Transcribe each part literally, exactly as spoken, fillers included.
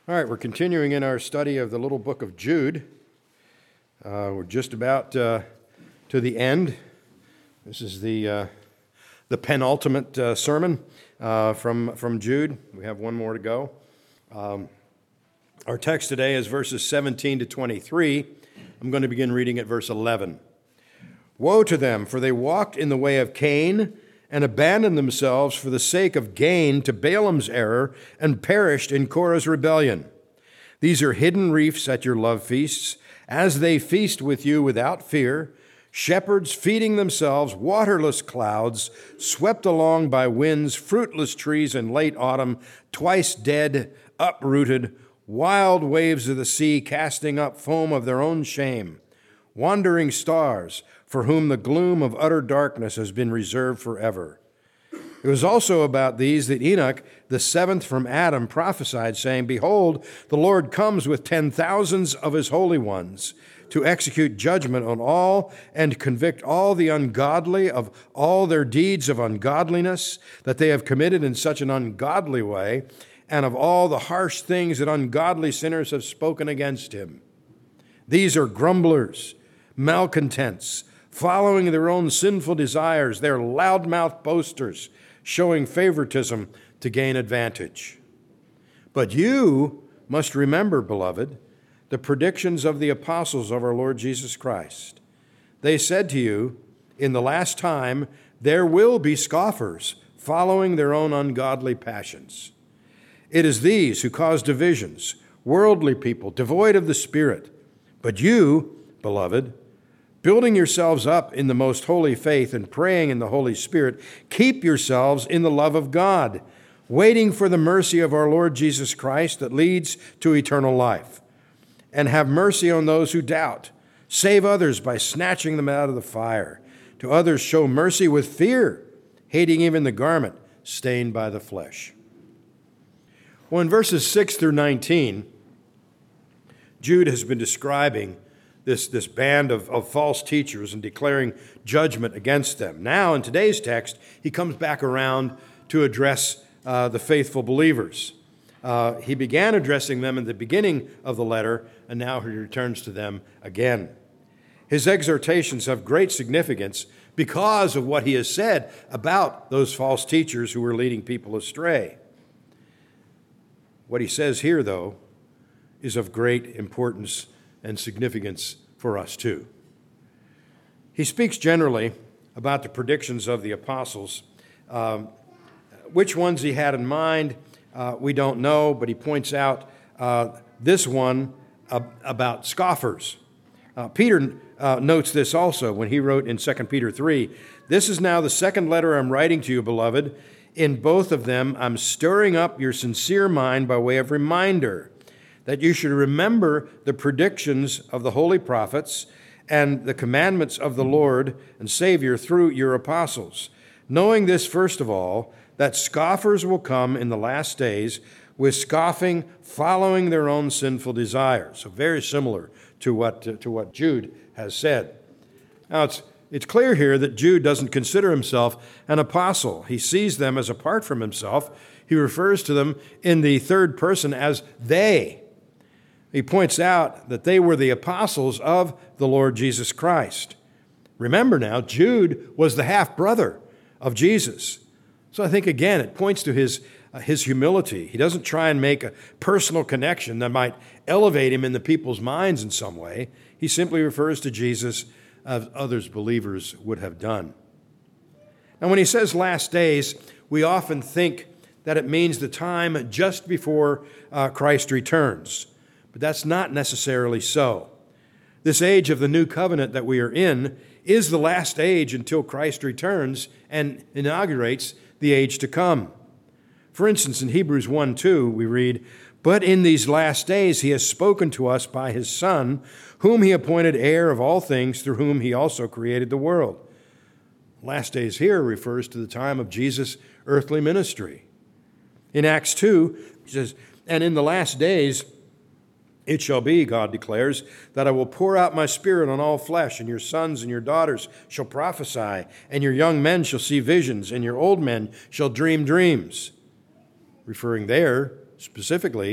All right, we're continuing in our study of the little book of Jude. Uh, we're just about uh, to the end. This is the uh, the penultimate uh, sermon uh, from from Jude. We have one more to go. Um, our text today is verses seventeen to twenty-three. I'm going to begin reading at verse eleven. Woe to them, for they walked in the way of Cain and abandoned themselves for the sake of gain to Balaam's error and perished in Korah's rebellion. These are hidden reefs at your love feasts, as they feast with you without fear, shepherds feeding themselves, waterless clouds, swept along by winds, fruitless trees in late autumn, twice dead, uprooted, wild waves of the sea casting up foam of their own shame, wandering stars, for whom the gloom of utter darkness has been reserved forever. It was also about these that Enoch, the seventh from Adam, prophesied, saying, Behold, the Lord comes with ten thousands of his holy ones to execute judgment on all and convict all the ungodly of all their deeds of ungodliness that they have committed in such an ungodly way, and of all the harsh things that ungodly sinners have spoken against him. These are grumblers, malcontents, following their own sinful desires. They're loudmouth boasters, showing favoritism to gain advantage. But you must remember, beloved, the predictions of the apostles of our Lord Jesus Christ. They said to you, in the last time, there will be scoffers, following their own ungodly passions. It is these who cause divisions, worldly people, devoid of the Spirit. But you, beloved, building yourselves up in the most holy faith and praying in the Holy Spirit, keep yourselves in the love of God, waiting for the mercy of our Lord Jesus Christ that leads to eternal life. And have mercy on those who doubt. Save others by snatching them out of the fire. To others show mercy with fear, hating even the garment stained by the flesh. Well, in verses six through nineteen, Jude has been describing This, this band of, of false teachers and declaring judgment against them. Now, in today's text, he comes back around to address uh, the faithful believers. Uh, he began addressing them in the beginning of the letter, and now he returns to them again. His exhortations have great significance because of what he has said about those false teachers who were leading people astray. What he says here, though, is of great importance and significance for us too. He speaks generally about the predictions of the apostles. Um, which ones he had in mind, uh, we don't know, but he points out uh, this one uh, about scoffers. Uh, Peter uh, notes this also when he wrote in Second Peter three, This is now the second letter I'm writing to you, beloved. In both of them, I'm stirring up your sincere mind by way of reminder that you should remember the predictions of the holy prophets and the commandments of the Lord and Savior through your apostles, knowing this, first of all, that scoffers will come in the last days with scoffing, following their own sinful desires. So very similar to what, to, to what Jude has said. Now, it's, it's clear here that Jude doesn't consider himself an apostle. He sees them as apart from himself. He refers to them in the third person as they. He points out that they were the apostles of the Lord Jesus Christ. Remember now, Jude was the half-brother of Jesus. So I think, again, it points to his, uh, his humility. He doesn't try and make a personal connection that might elevate him in the people's minds in some way. He simply refers to Jesus as others believers would have done. And when he says last days, we often think that it means the time just before uh, Christ returns. But that's not necessarily so. This age of the new covenant that we are in is the last age until Christ returns and inaugurates the age to come. For instance, in Hebrews one two, we read, But in these last days he has spoken to us by his Son, whom he appointed heir of all things, through whom he also created the world. Last days here refers to the time of Jesus' earthly ministry. In Acts two, he says, And in the last days it shall be, God declares, that I will pour out my Spirit on all flesh, and your sons and your daughters shall prophesy, and your young men shall see visions, and your old men shall dream dreams. Referring there specifically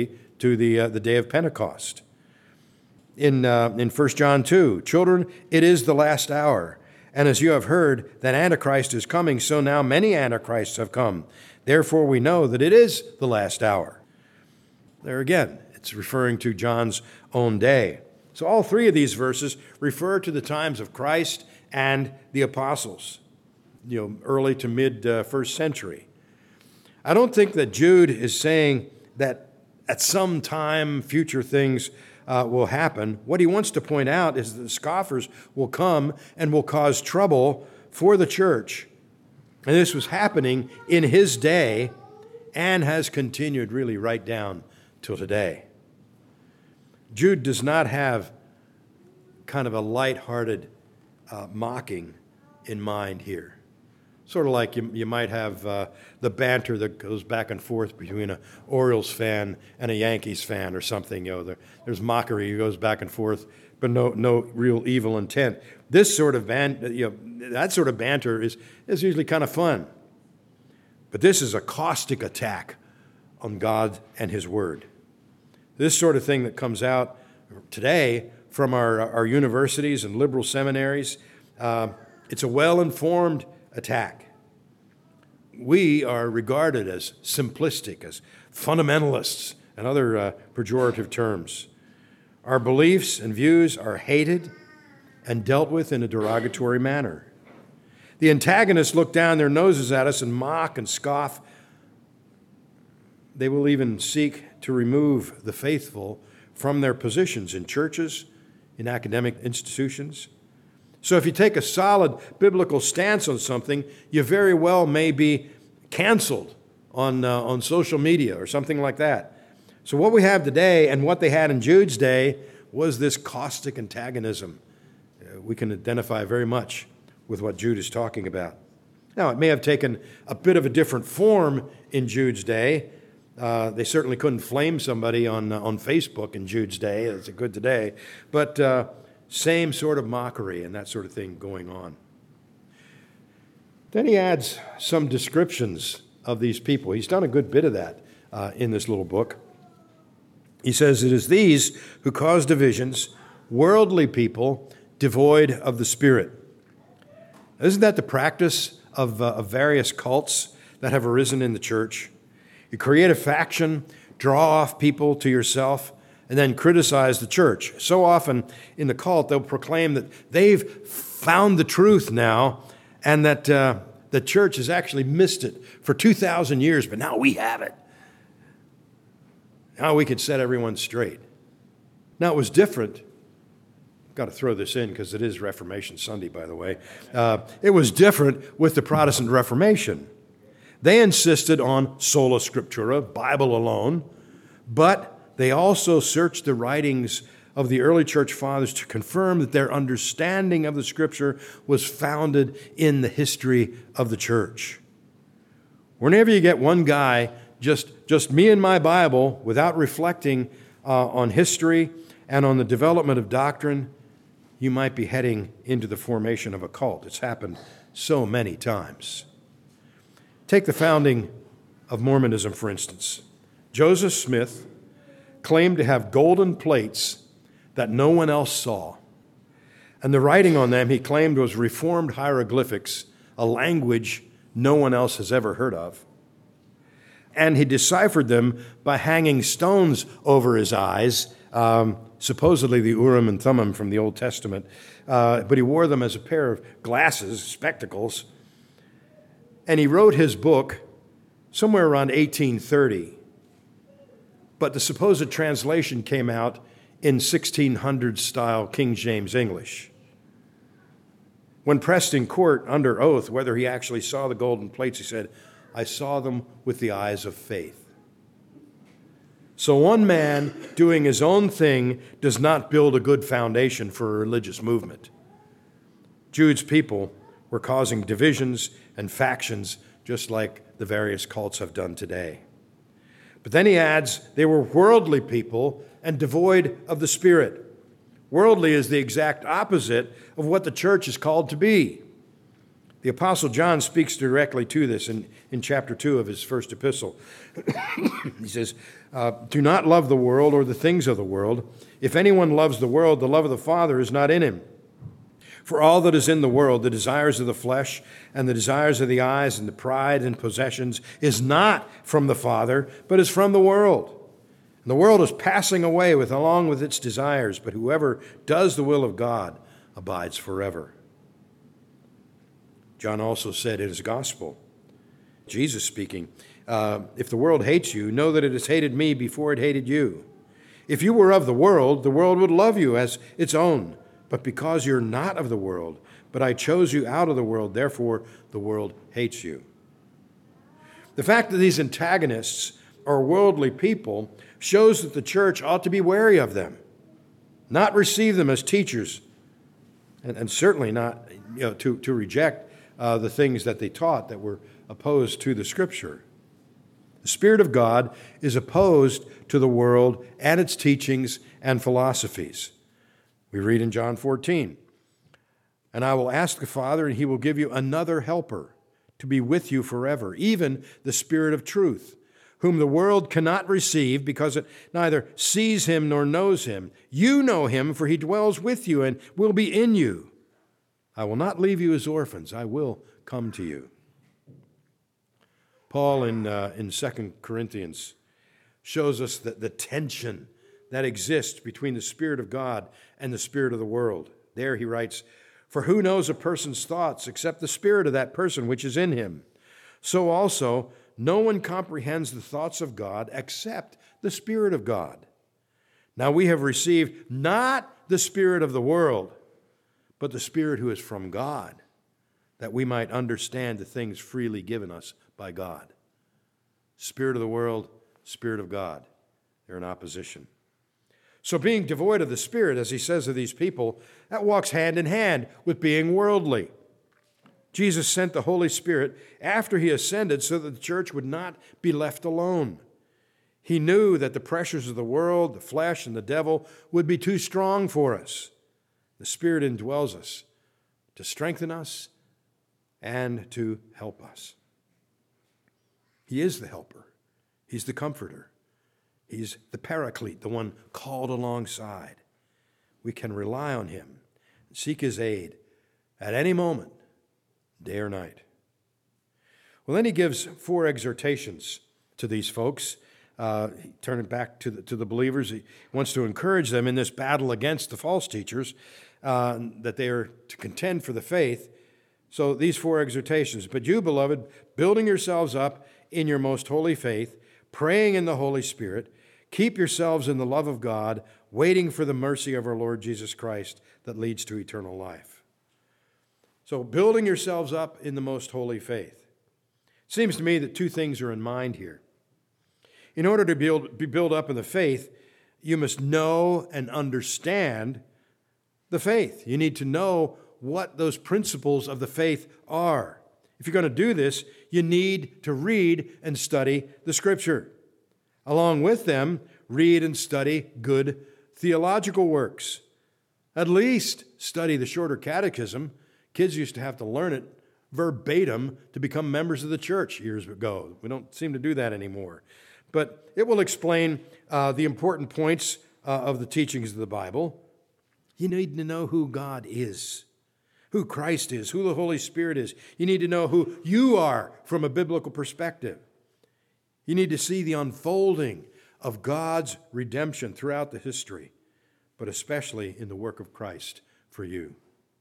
to the, uh, the day of Pentecost. In, uh, in First John two, children, it is the last hour. And as you have heard that Antichrist is coming, so now many Antichrists have come. Therefore we know that it is the last hour. There again, it's referring to John's own day. So all three of these verses refer to the times of Christ and the apostles, you know, early to mid uh, first century. I don't think that Jude is saying that at some time future things uh, will happen. What he wants to point out is that the scoffers will come and will cause trouble for the church. And this was happening in his day and has continued really right down till today. Jude does not have kind of a lighthearted uh, mocking in mind here. Sort of like you, you might have uh, the banter that goes back and forth between an Orioles fan and a Yankees fan or something. You know, there, there's mockery that goes back and forth, but no no real evil intent. This sort of ban, you know, that sort of banter is is usually kind of fun. But this is a caustic attack on God and His Word. This sort of thing that comes out today from our, our universities and liberal seminaries, uh, it's a well-informed attack. We are regarded as simplistic, as fundamentalists, and other uh, pejorative terms. Our beliefs and views are hated and dealt with in a derogatory manner. The antagonists look down their noses at us and mock and scoff. They will even seek to remove the faithful from their positions in churches, in academic institutions. So if you take a solid biblical stance on something, you very well may be canceled on, uh, on social media or something like that. So what we have today and what they had in Jude's day was this caustic antagonism. Uh, we can identify very much with what Jude is talking about. Now, it may have taken a bit of a different form in Jude's day. Uh, they certainly couldn't flame somebody on, uh, on Facebook in Jude's day. It's a good today. But uh, same sort of mockery and that sort of thing going on. Then he adds some descriptions of these people. He's done a good bit of that uh, in this little book. He says, it is these who cause divisions, worldly people devoid of the Spirit. Isn't that the practice of, uh, of various cults that have arisen in the church? You create a faction, draw off people to yourself, and then criticize the church. So often in the cult, they'll proclaim that they've found the truth now and that uh, the church has actually missed it for two thousand years, but now we have it. Now we can set everyone straight. Now it was different. I've got to throw this in because it is Reformation Sunday, by the way. Uh, it was different with the Protestant Reformation. They insisted on sola scriptura, Bible alone, but they also searched the writings of the early church fathers to confirm that their understanding of the Scripture was founded in the history of the church. Whenever you get one guy, just, just me and my Bible, without reflecting uh, on history and on the development of doctrine, you might be heading into the formation of a cult. It's happened so many times. Take the founding of Mormonism, for instance. Joseph Smith claimed to have golden plates that no one else saw. And the writing on them, he claimed, was Reformed hieroglyphics, a language no one else has ever heard of. And he deciphered them by hanging stones over his eyes, um, supposedly the Urim and Thummim from the Old Testament. Uh, but he wore them as a pair of glasses, spectacles. And he wrote his book somewhere around eighteen thirty. But the supposed translation came out in sixteen hundreds style King James English. When pressed in court under oath whether he actually saw the golden plates, he said, I saw them with the eyes of faith. So one man doing his own thing does not build a good foundation for a religious movement. Jude's people were causing divisions and factions just like the various cults have done today. But then he adds, they were worldly people and devoid of the Spirit. Worldly is the exact opposite of what the church is called to be. The Apostle John speaks directly to this in, in chapter two of his first epistle. He says, uh, do not love the world or the things of the world. If anyone loves the world, the love of the Father is not in him. For all that is in the world, the desires of the flesh and the desires of the eyes and the pride and possessions, is not from the Father, but is from the world. And the world is passing away with along with its desires, but whoever does the will of God abides forever. John also said in his gospel, Jesus speaking, uh, if the world hates you, know that it has hated me before it hated you. If you were of the world, the world would love you as its own. But because you're not of the world, but I chose you out of the world, therefore the world hates you. The fact that these antagonists are worldly people shows that the church ought to be wary of them, not receive them as teachers, and, and certainly not you know, to, to reject uh, the things that they taught that were opposed to the Scripture. The Spirit of God is opposed to the world and its teachings and philosophies. We read in John fourteen, and I will ask the Father, and he will give you another helper to be with you forever, even the Spirit of truth, whom the world cannot receive because it neither sees him nor knows him. You know him, for he dwells with you and will be in you. I will not leave you as orphans. I will come to you. Paul in, uh, in Second Corinthians shows us that the tension that exists between the Spirit of God and the spirit of the world. There he writes, for who knows a person's thoughts except the spirit of that person which is in him? So also, no one comprehends the thoughts of God except the Spirit of God. Now we have received not the spirit of the world, but the Spirit who is from God, that we might understand the things freely given us by God. Spirit of the world, Spirit of God. They're in opposition. So being devoid of the Spirit, as he says of these people, that walks hand in hand with being worldly. Jesus sent the Holy Spirit after he ascended so that the church would not be left alone. He knew that the pressures of the world, the flesh, and the devil would be too strong for us. The Spirit indwells us to strengthen us and to help us. He is the helper. He's the comforter. He's the paraclete, the one called alongside. We can rely on him and seek his aid at any moment, day or night. Well, then he gives four exhortations to these folks. Uh, turning back to the, to the believers, he wants to encourage them in this battle against the false teachers, uh, that they are to contend for the faith. So these four exhortations. But you, beloved, building yourselves up in your most holy faith, praying in the Holy Spirit, keep yourselves in the love of God, waiting for the mercy of our Lord Jesus Christ that leads to eternal life. So building yourselves up in the most holy faith. It seems to me that two things are in mind here. In order to build, be built up in the faith, you must know and understand the faith. You need to know what those principles of the faith are. If you're going to do this, you need to read and study the Scripture. Along with them, read and study good theological works. At least study the shorter catechism. Kids used to have to learn it verbatim to become members of the church years ago. We don't seem to do that anymore. But it will explain uh, the important points uh, of the teachings of the Bible. You need to know who God is, who Christ is, who the Holy Spirit is. You need to know who you are from a biblical perspective. You need to see the unfolding of God's redemption throughout the history, but especially in the work of Christ for you.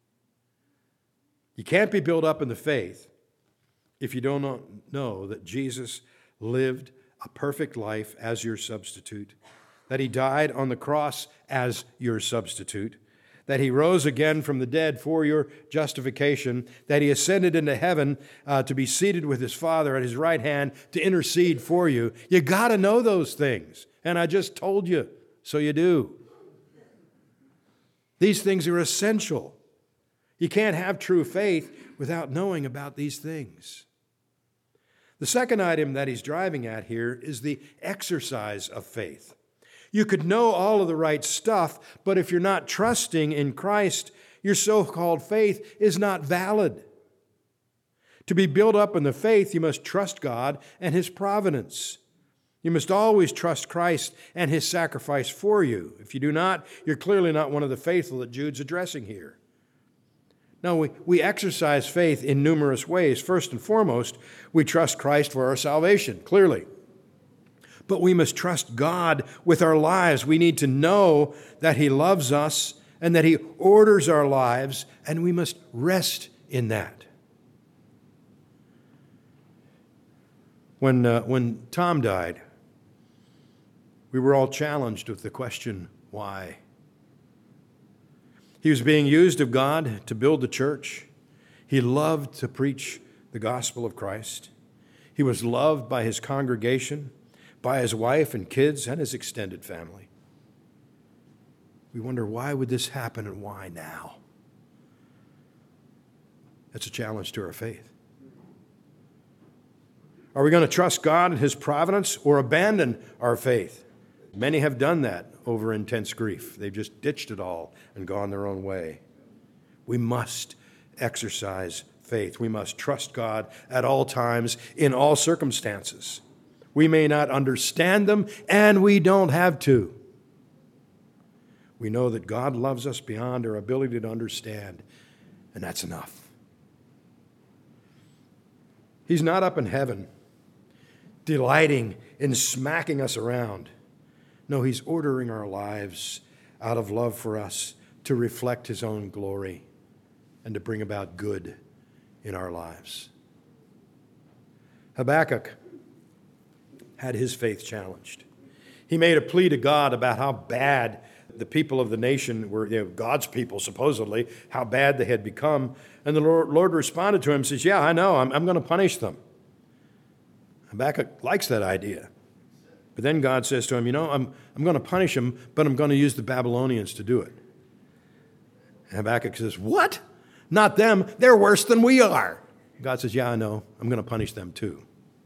You can't be built up in the faith if you don't know that Jesus lived a perfect life as your substitute, that he died on the cross as your substitute, that he rose again from the dead for your justification, that he ascended into heaven uh, to be seated with his Father at his right hand to intercede for you. You got to know those things. And I just told you, so you do. These things are essential. You can't have true faith without knowing about these things. The second item that he's driving at here is the exercise of faith. You could know all of the right stuff, but if you're not trusting in Christ, your so-called faith is not valid. To be built up in the faith, you must trust God and His providence. You must always trust Christ and His sacrifice for you. If you do not, you're clearly not one of the faithful that Jude's addressing here. No, we, we exercise faith in numerous ways. First and foremost, we trust Christ for our salvation, clearly. But we must trust God with our lives. We need to know that He loves us and that He orders our lives, and we must rest in that. When, uh, when Tom died, we were all challenged with the question, why? He was being used of God to build the church. He loved to preach the gospel of Christ. He was loved by his congregation, by his wife and kids, and his extended family. We wonder, why would this happen and why now? That's a challenge to our faith. Are we going to trust God and His providence or abandon our faith? Many have done that over intense grief. They've just ditched it all and gone their own way. We must exercise faith. We must trust God at all times, in all circumstances. We may not understand them, and we don't have to. We know that God loves us beyond our ability to understand, and that's enough. He's not up in heaven, delighting in smacking us around. No, He's ordering our lives out of love for us to reflect His own glory and to bring about good in our lives. Habakkuk had his faith challenged. He made a plea to God about how bad the people of the nation were, you know, God's people supposedly, how bad they had become. And the Lord, Lord responded to him and says, yeah, I know, I'm, I'm going to punish them. Habakkuk likes that idea. But then God says to him, you know, I'm, I'm going to punish them, but I'm going to use the Babylonians to do it. Habakkuk says, what? Not them. They're worse than we are. God says, yeah, I know. I'm going to punish them too.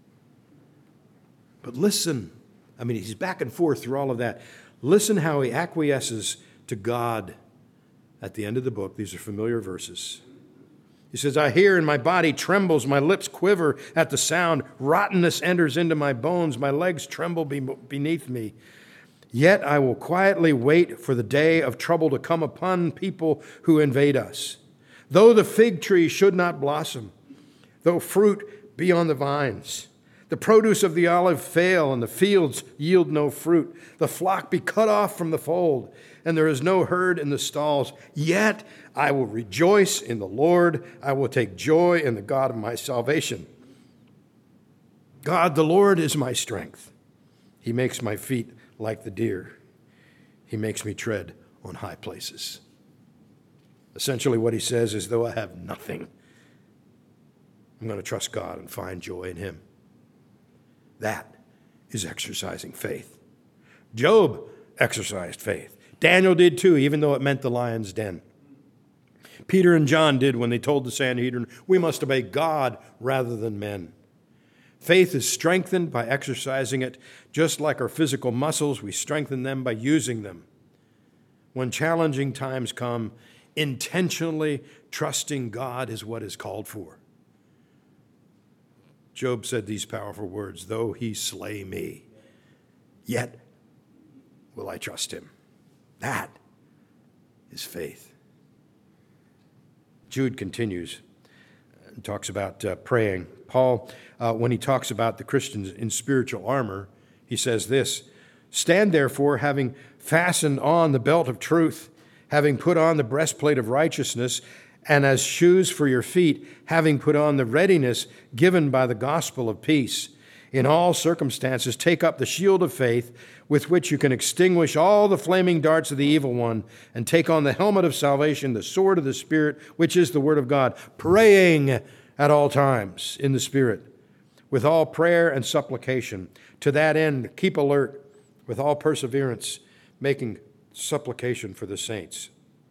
But listen. I mean, he's back and forth through all of that. Listen how he acquiesces to God at the end of the book. These are familiar verses. He says, I hear and my body trembles, my lips quiver at the sound. Rottenness enters into my bones, my legs tremble beneath me. Yet I will quietly wait for the day of trouble to come upon people who invade us. Though the fig tree should not blossom, though fruit be on the vines, the produce of the olive fail, and the fields yield no fruit, the flock be cut off from the fold, and there is no herd in the stalls, yet I will rejoice in the Lord. I will take joy in the God of my salvation. God, the Lord, is my strength. He makes my feet like the deer. He makes me tread on high places. Essentially what he says is, though I have nothing, I'm going to trust God and find joy in Him. That is exercising faith. Job exercised faith. Daniel did too, even though it meant the lion's den. Peter and John did when they told the Sanhedrin, we must obey God rather than men. Faith is strengthened by exercising it. Just like our physical muscles, we strengthen them by using them. When challenging times come, intentionally trusting God is what is called for. Job said these powerful words, though he slay me, yet will I trust him. That is faith. Jude continues and talks about uh, praying. Paul, uh, when he talks about the Christians in spiritual armor, he says this, stand therefore, having fastened on the belt of truth, having put on the breastplate of righteousness, and as shoes for your feet, having put on the readiness given by the gospel of peace. In all circumstances, take up the shield of faith, with which you can extinguish all the flaming darts of the evil one, and take on the helmet of salvation, the sword of the Spirit, which is the word of God, praying at all times in the Spirit, with all prayer and supplication. To that end, keep alert with all perseverance, making supplication for the saints.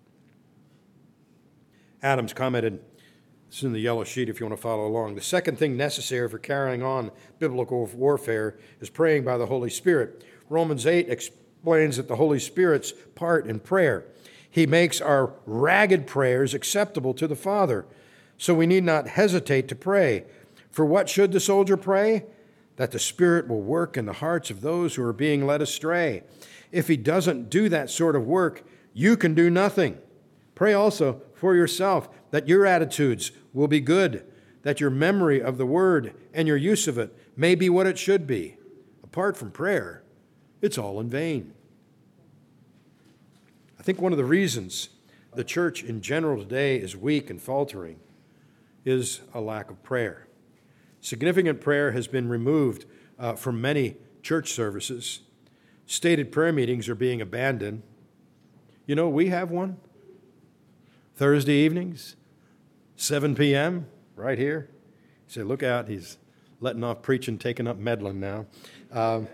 Adams commented, it's in the yellow sheet if you want to follow along. The second thing necessary for carrying on biblical warfare is praying by the Holy Spirit. Romans eight explains that the Holy Spirit's part in prayer. He makes our ragged prayers acceptable to the Father. So we need not hesitate to pray. For what should the soldier pray? That the Spirit will work in the hearts of those who are being led astray. If he doesn't do that sort of work, you can do nothing. Pray also for yourself that your attitudes will be good, that your memory of the word and your use of it may be what it should be. Apart from prayer, it's all in vain. I think one of the reasons the church in general today is weak and faltering is a lack of prayer. Significant prayer has been removed uh, from many church services. Stated prayer meetings are being abandoned. You know, we have one. Thursday evenings, seven p.m., right here. You say, look out, he's letting off preaching, taking up meddling now. Um,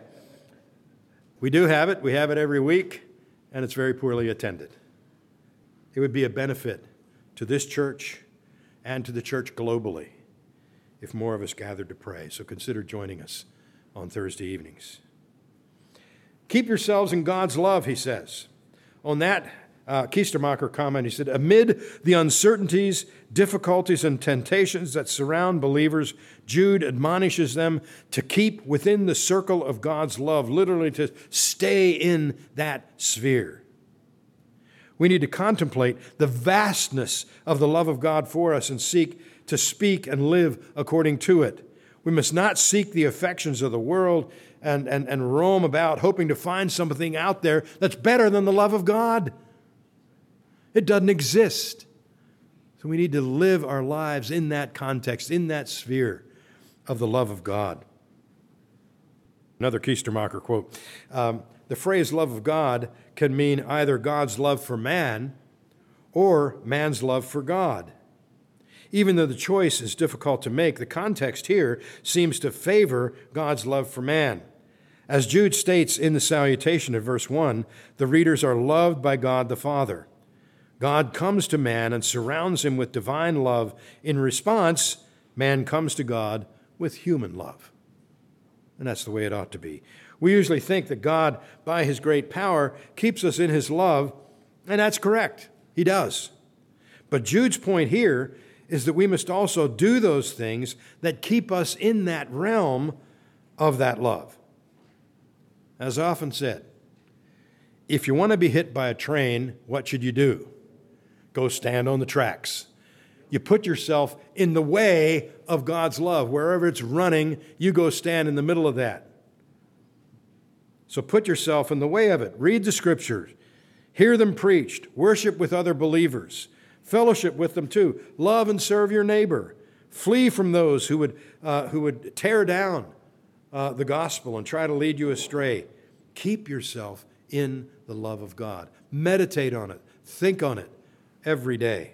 we do have it. We have it every week, and it's very poorly attended. It would be a benefit to this church and to the church globally if more of us gathered to pray. So consider joining us on Thursday evenings. Keep yourselves in God's love, he says. On that, uh, Kiestermacher comment, he said, amid the uncertainties, difficulties, and temptations that surround believers, Jude admonishes them to keep within the circle of God's love, literally to stay in that sphere. We need to contemplate the vastness of the love of God for us and seek to speak and live according to it. We must not seek the affections of the world and, and, and roam about hoping to find something out there that's better than the love of God. It doesn't exist. So we need to live our lives in that context, in that sphere of the love of God. Another Kiestermacher quote, um, the phrase love of God can mean either God's love for man or man's love for God. Even though the choice is difficult to make, the context here seems to favor God's love for man. As Jude states in the salutation of verse one, the readers are loved by God the Father. God comes to man and surrounds him with divine love. In response, man comes to God with human love. And that's the way it ought to be. We usually think that God, by his great power, keeps us in his love, and that's correct. He does. But Jude's point here is that we must also do those things that keep us in that realm of that love. As often said, if you want to be hit by a train, what should you do? Go stand on the tracks. You put yourself in the way of God's love. Wherever it's running, you go stand in the middle of that. So put yourself in the way of it. Read the scriptures. Hear them preached. Worship with other believers. Fellowship with them too. Love and serve your neighbor. Flee from those who would, uh, who would tear down uh, the gospel and try to lead you astray. Keep yourself in the love of God. Meditate on it. Think on it every day.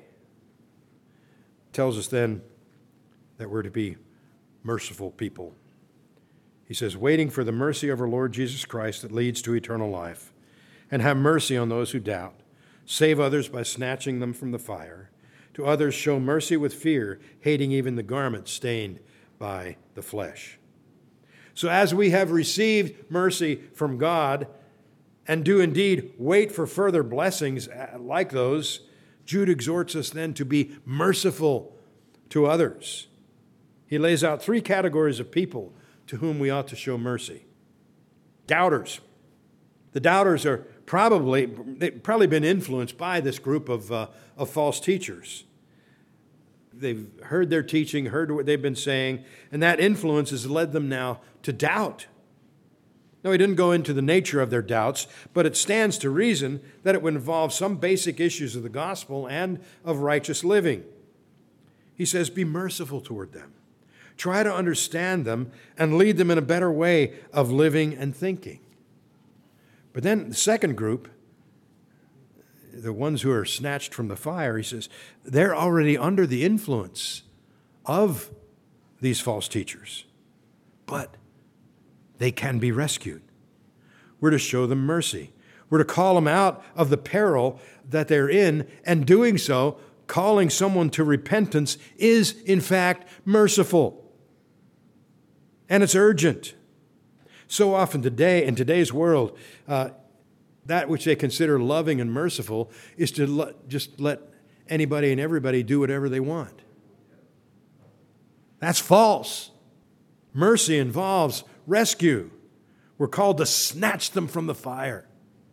It tells us then that we're to be merciful people. He says, waiting for the mercy of our Lord Jesus Christ that leads to eternal life, and have mercy on those who doubt. Save others by snatching them from the fire. To others show mercy with fear, hating even the garment stained by the flesh. So as we have received mercy from God, and do indeed wait for further blessings like those, Jude exhorts us then to be merciful to others. He lays out three categories of people to whom we ought to show mercy. Doubters. The doubters are probably, they've probably been influenced by this group of, uh, of false teachers. They've heard their teaching, heard what they've been saying, and that influence has led them now to doubt. No, he didn't go into the nature of their doubts, but it stands to reason that it would involve some basic issues of the gospel and of righteous living. He says, be merciful toward them. Try to understand them and lead them in a better way of living and thinking. But then the second group, the ones who are snatched from the fire, he says, they're already under the influence of these false teachers. But they can be rescued. We're to show them mercy. We're to call them out of the peril that they're in, and doing so, calling someone to repentance is, in fact, merciful. And it's urgent. So often today, in today's world, uh, that which they consider loving and merciful is to let, just let anybody and everybody do whatever they want. That's false. Mercy involves rescue. We're called to snatch them from the fire.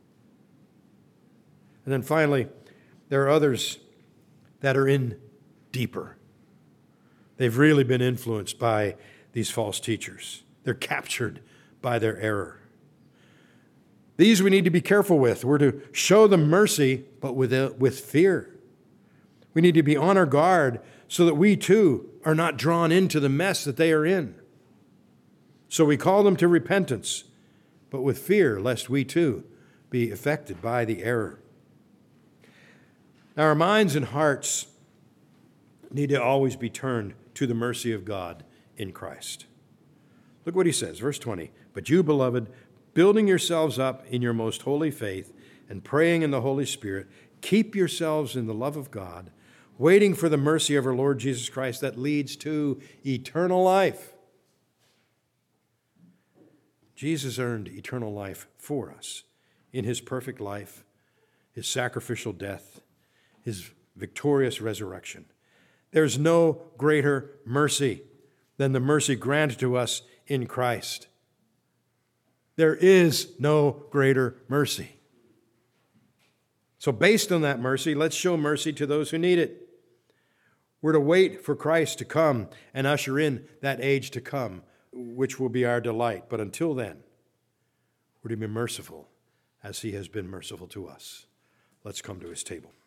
And then finally, there are others that are in deeper. They've really been influenced by these false teachers. They're captured by their error. These we need to be careful with. We're to show them mercy, but with, uh, with fear. We need to be on our guard so that we too are not drawn into the mess that they are in. So we call them to repentance, but with fear, lest we too be affected by the error. Now, our minds and hearts need to always be turned to the mercy of God in Christ. Look what he says, verse twenty. But you, beloved, building yourselves up in your most holy faith and praying in the Holy Spirit, keep yourselves in the love of God, waiting for the mercy of our Lord Jesus Christ that leads to eternal life. Jesus earned eternal life for us in his perfect life, his sacrificial death, his victorious resurrection. There's no greater mercy than the mercy granted to us in Christ. There is no greater mercy. So based on that mercy, let's show mercy to those who need it. We're to wait for Christ to come and usher in that age to come, which will be our delight. But until then, we're to be merciful as he has been merciful to us. Let's come to his table.